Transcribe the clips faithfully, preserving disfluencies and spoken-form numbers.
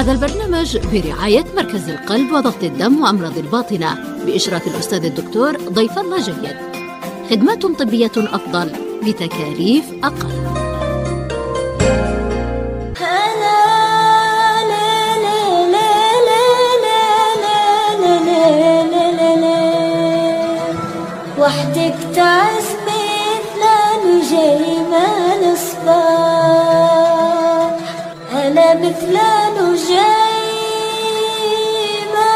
هذا البرنامج برعاية مركز القلب وضغط الدم وأمراض الباطنة بإشراف الأستاذ الدكتور ضيف الله جيد. خدمات طبية أفضل بتكاليف أقل. وحدك تعز مثل جاي ما الصباح، أنا مثل جاي ما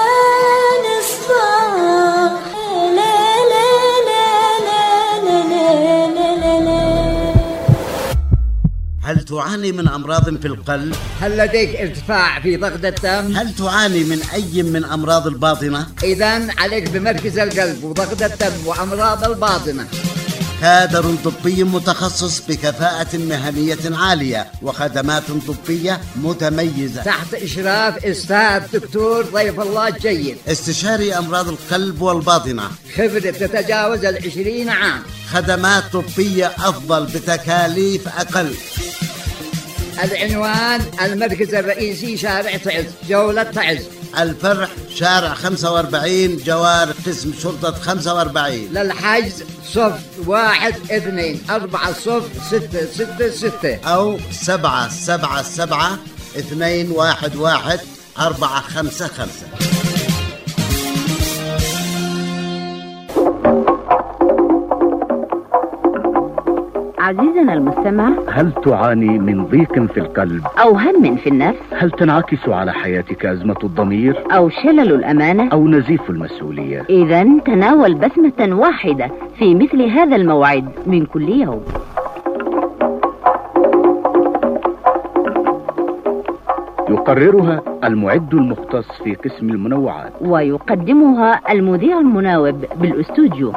الصباح. لا لا لا لا لا لا لا لا. هل تعاني من أمراض في القلب؟ هل لديك ارتفاع في ضغط الدم؟ هل تعاني من أي من أمراض الباطنة؟ إذن عليك بمركز القلب وضغط الدم وأمراض الباطنة. كادر طبي متخصص بكفاءة مهنية عالية وخدمات طبية متميزة تحت إشراف أستاذ دكتور ضيف الله جيد، استشاري أمراض القلب والباطنة، خبرة تتجاوز العشرين عام، خدمات طبية أفضل بتكاليف أقل. العنوان المركز الرئيسي شارع تعز، جولة تعز. الفرع شارع خمسة وأربعين جوار قسم شرطة خمسة وأربعين. للحجز صفر واحد اثنين أربعة صفر ستة ستة ستة أو سبعة سبعة سبعة اثنين واحد واحد أربعة خمسة خمسة. عزيزنا المستمع، هل تعاني من ضيق في القلب أو هم في النفس؟ هل تنعكس على حياتك أزمة الضمير أو شلل الأمانة أو نزيف المسؤولية؟ إذن تناول بسمة واحدة في مثل هذا الموعد من كل يوم. يقررها المعد المختص في قسم المنوعات ويقدمها المذيع المناوب بالأستوديو.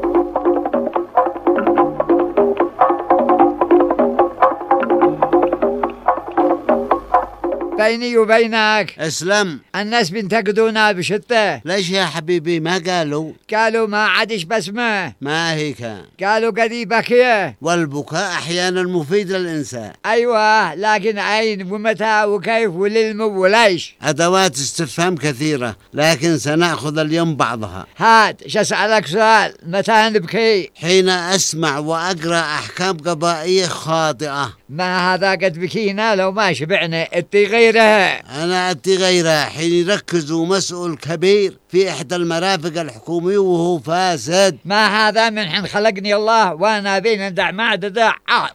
بيني وبينك اسلم، الناس بينتقدونا بشدة. ليش يا حبيبي؟ ما قالوا قالوا ما عادش بسمة. ما هيك؟ قالوا قريبك هي، والبكاء أحيانا مفيد للإنسان. أيوة، لكن أين ومتى وكيف وللم وليش؟ أدوات استفهام كثيرة، لكن سنأخذ اليوم بعضها. هات شسألك سؤال، متى نبكي؟ حين أسمع وأقرأ أحكام قضائية خاطئة. ما هذا قد بكينا لو ما شبعنا اتي غيرها. أنا أتي غيرها حين يركزوا مسؤول كبير في إحدى المرافق الحكومية وهو فاسد. ما هذا من حين خلقني الله وأنا بين ندع ما دع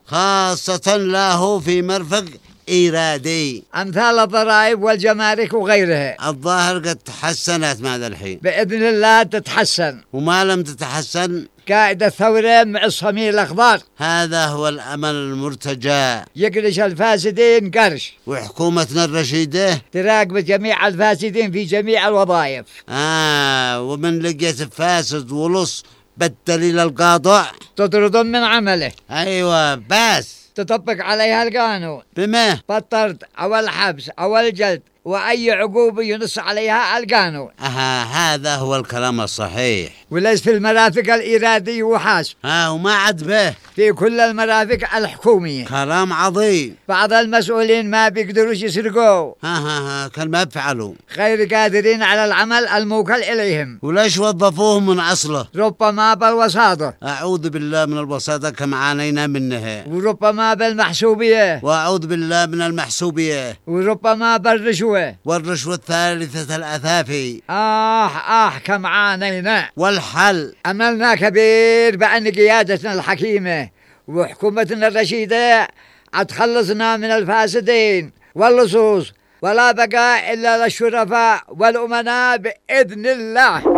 خاصة له في مرفق إيرادي أمثال الضرائب والجمارك وغيرها. الظاهر قد تحسنت مع ذا الحين بإذن الله تتحسن. وما لم تتحسن قائد الثورة مع الصميل الأخضر. هذا هو الأمل المرتجى. يقرش الفاسدين قرش، وحكومتنا الرشيدة تراقب جميع الفاسدين في جميع الوظائف. آه ومن لقيت فاسد ولص بالدليل القاطع تطردهم من عمله. أيوة، بس تطبق عليها القانون بما بالطرد أو الحبس أو الجلد وأي عقوبة ينص عليها القانون. أها، هذا هو الكلام الصحيح. وليس في المرافق الإرادية وحاسب. ها وما عد به في كل المرافق الحكومية. كلام عظيم. بعض المسؤولين ما بيقدروش يسرقوا. ها ها ها كان ما بفعلوا، غير قادرين على العمل الموكل إليهم. وليش وظفوهم من أصله؟ ربما بالوساطة. أعوذ بالله من الوساطة كما عانينا منها. وربما بالمحسوبية. وأعوذ بالله من المحسوبية. وربما بالرشوة. والرشوة الثالثة الأثافي. آه آه كم عانينا. والحل أملنا كبير بأن قيادتنا الحكيمة وحكومتنا الرشيدة أتخلصنا من الفاسدين واللصوص، ولا بقاء إلا للشرفاء والأمناء بإذن الله.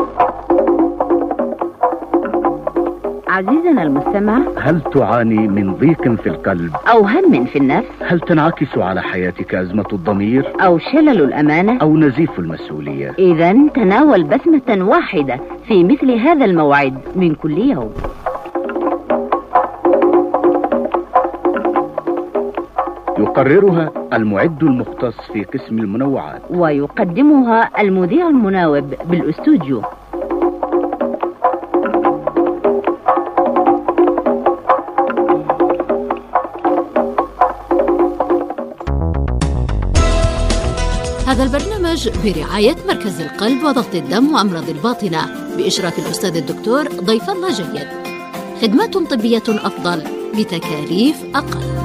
عزيزنا المستمع، هل تعاني من ضيق في القلب أو هم في النفس؟ هل تنعكس على حياتك أزمة الضمير أو شلل الأمانة أو نزيف المسؤولية؟ إذن تناول بسمة واحدة في مثل هذا الموعد من كل يوم. يقررها المعد المختص في قسم المنوعات ويقدمها المذيع المناوب بالأستوديو. هذا البرنامج برعاية مركز القلب وضغط الدم وأمراض الباطنة بإشراف الأستاذ الدكتور ضيف الله جيد. خدمات طبية أفضل بتكاليف أقل.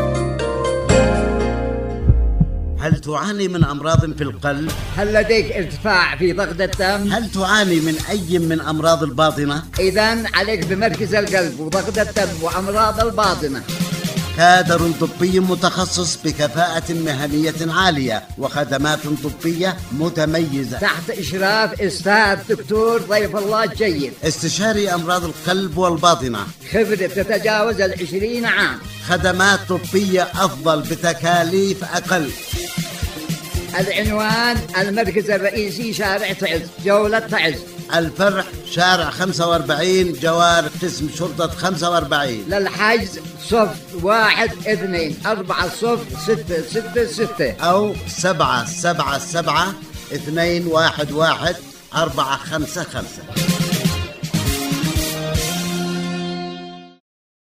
هل تعاني من أمراض في القلب؟ هل لديك ارتفاع في ضغط الدم؟ هل تعاني من أي من أمراض الباطنة؟ إذن عليك بمركز القلب وضغط الدم وأمراض الباطنة. كادر طبي متخصص بكفاءة مهنية عالية وخدمات طبية متميزة تحت إشراف أستاذ دكتور ضيف الله جيد، استشاري أمراض القلب والباطنة، خبرة تتجاوز العشرين عام، خدمات طبية أفضل بتكاليف أقل. العنوان المركز الرئيسي شارع تعز، جولة تعز. الفرع شارع خمسة وأربعين جوار قسم شرطة خمسة وأربعين. للحجز صف واحد اثنين أربعة صف ستة ستة ستة أو سبعة سبعة سبعة اثنين واحد واحد أربعة خمسة خمسة.